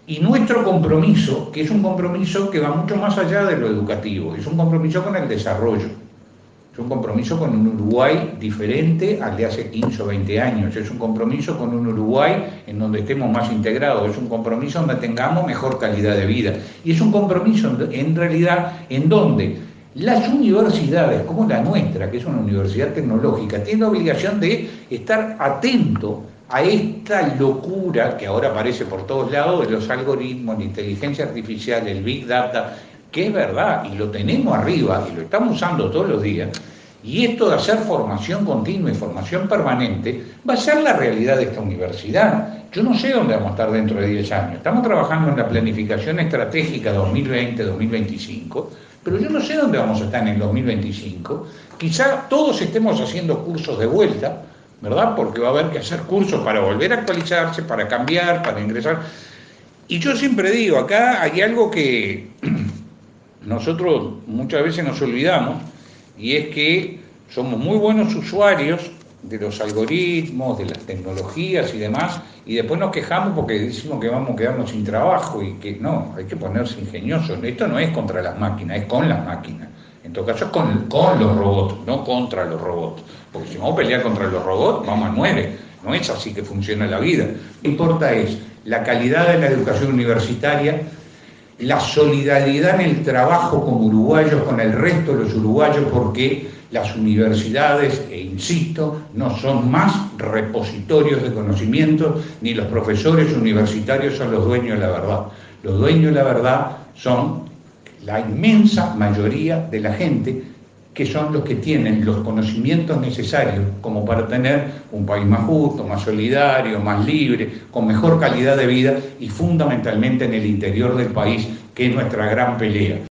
Y nuestro compromiso, que es un compromiso que va mucho más allá de lo educativo, es un compromiso con el desarrollo, es un compromiso con un Uruguay diferente al de hace 15 o 20 años, es un compromiso con un Uruguay en donde estemos más integrados, es un compromiso donde tengamos mejor calidad de vida. Y es un compromiso en realidad en donde las universidades, como la nuestra, que es una universidad tecnológica, tienen la obligación de estar atento a esta locura que ahora aparece por todos lados de los algoritmos, la inteligencia artificial, el Big Data, que es verdad y lo tenemos arriba y lo estamos usando todos los días. Y esto de hacer formación continua y formación permanente va a ser la realidad de esta universidad. Yo no sé dónde vamos a estar dentro de 10 años. Estamos trabajando en la planificación estratégica 2020-2025, pero yo no sé dónde vamos a estar en el 2025. Quizá todos estemos haciendo cursos de vuelta, ¿verdad? Porque va a haber que hacer cursos para volver a actualizarse, para cambiar, para ingresar. Y yo siempre digo, acá hay algo que nosotros muchas veces nos olvidamos, y es que somos muy buenos usuarios de los algoritmos, de las tecnologías y demás, y después nos quejamos porque decimos que vamos a quedarnos sin trabajo y que no, hay que ponerse ingeniosos. Esto no es contra las máquinas, es con las máquinas. En todo caso es con los robots, no contra los robots. Porque si vamos a pelear contra los robots, vamos a 9. No es así que funciona la vida. Lo que importa es la calidad de la educación universitaria, la solidaridad en el trabajo como uruguayos con el resto de los uruguayos, porque las universidades, e insisto, no son más repositorios de conocimientos, ni los profesores universitarios son los dueños de la verdad. Los dueños de la verdad son la inmensa mayoría de la gente, que son los que tienen los conocimientos necesarios como para tener un país más justo, más solidario, más libre, con mejor calidad de vida y fundamentalmente en el interior del país, que es nuestra gran pelea.